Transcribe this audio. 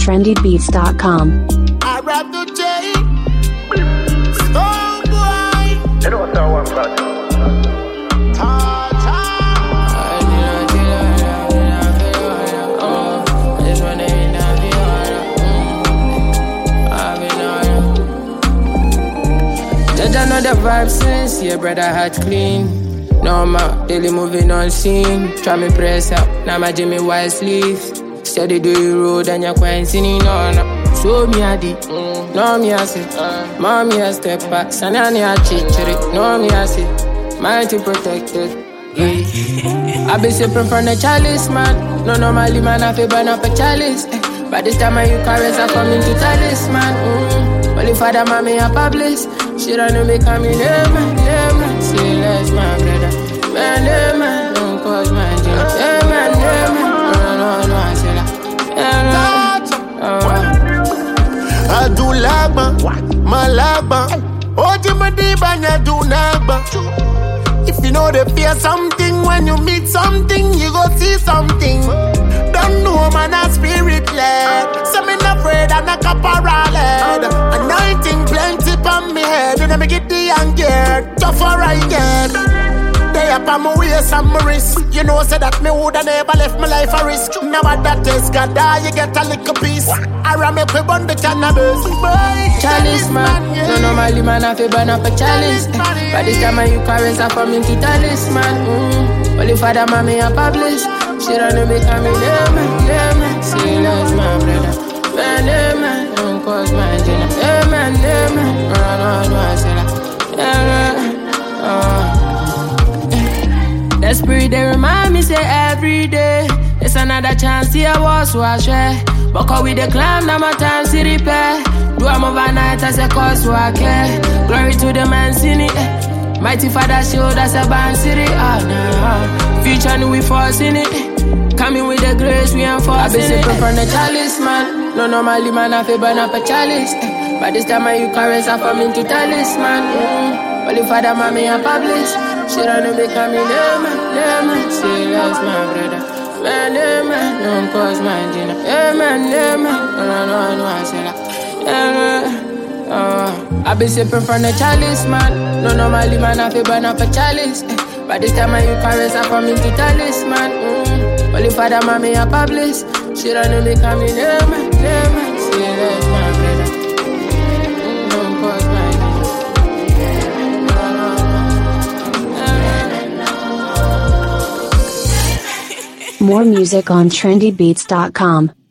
trendybeats.com. I rap the J. Stone boy. You know what's our one shot? Judge another vibe since, yeah, brother heart clean. No more, daily moving on scene. Try me press up, now my Jimmy White sleeves. Steady do the road and you're quite sinning on. So me a di, no me a say. Mommy a step back, Sanani a chichiri. No me a say, mighty protected. Yeah. I be sipping from the chalice, man. No normally man, I feel burn up a chalice. By this time you caress I come into talisman. Only father, mommy, and publish. She don't know me coming, man. Say less, my brother. Man, don't cause my dream. Man, no, I say that. I do lagba, my lagba. Oji my diba, ya do nagba. If you know they fear something, when you meet something, you go see something. Don't know man a spirit led. So me not afraid and a caporal led. Anointing plenty on me head. You know me get the young gear, tougher I get. They up on my waist and my wrist. You know say that me woulda never left my life a risk. Now what that taste God die, you get a little piece. I ram me bun the cannabis. Chalice man, no normally man I feel burn up a chalice. By this time you caress I come into talisman. Only father, mommy, and publish. She don't know me coming, man. Say less, my brother. Man, don't cause my dinner. Man, no, I say that. The spirit they remind me say every day. It's another chance here was so I share. But with the climb, now my time to repair. Do I'm overnight as a cause so I care. Glory to the man seen it. Mighty Father show that's a band city. Future new we force in it. Coming with the grace we enforce. I be sipping from the chalice man. No normally man I feel burn up a chalice. By this time you caress I come into talisman. Only father, mommy, and publish. She don't know me coming, man. Say less, my brother. Man, don't cause my dinner. Man, no, I say that. I be sipping from the chalice, man. No normally man, I feel burn up a chalice. By this time you caress I come into talisman. Only father, mommy, and publish. She don't know me coming, man. Say less, my brother. Don't cause my More music on trendybeats.com.